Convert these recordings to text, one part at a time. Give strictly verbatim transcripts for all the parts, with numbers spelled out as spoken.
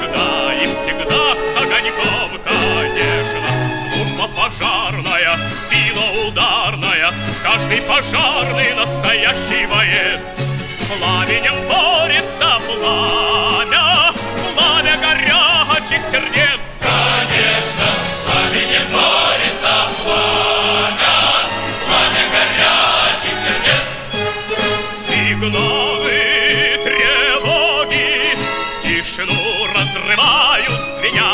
всегда и всегда с огоньком, конечно. Служба пожарная, сила ударная, каждый пожарный настоящий боец. С пламенем борется пламя, пламя горячих сердец. Конечно, с пламенем борется пламя, пламя горячих сердец. Сигналы тревоги тишину разрывают звеня.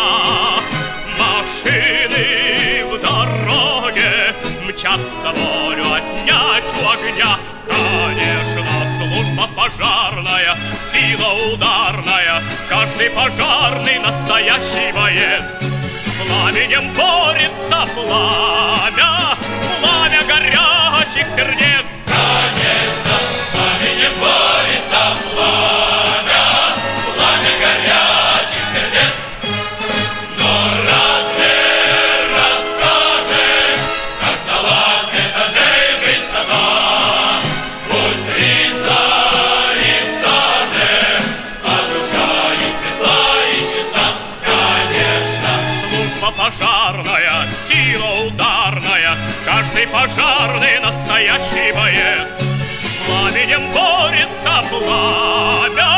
Машины в дороге мчатся волю отнять у огня. Конечно, служба пожарная, сила ударная, каждый пожарный настоящий боец. С пламенем борется пламя, пламя горячих сердец. Конечно, с пламенем борется пламя, пламя горячих сердец. Но разве расскажешь, как сдалась этажей высота? Пусть лица и в саже, а душа и светла, и чиста. Конечно, Служба пожарная, сила ударная, каждый пожарный настоящий боец. С пламенем борется пламя,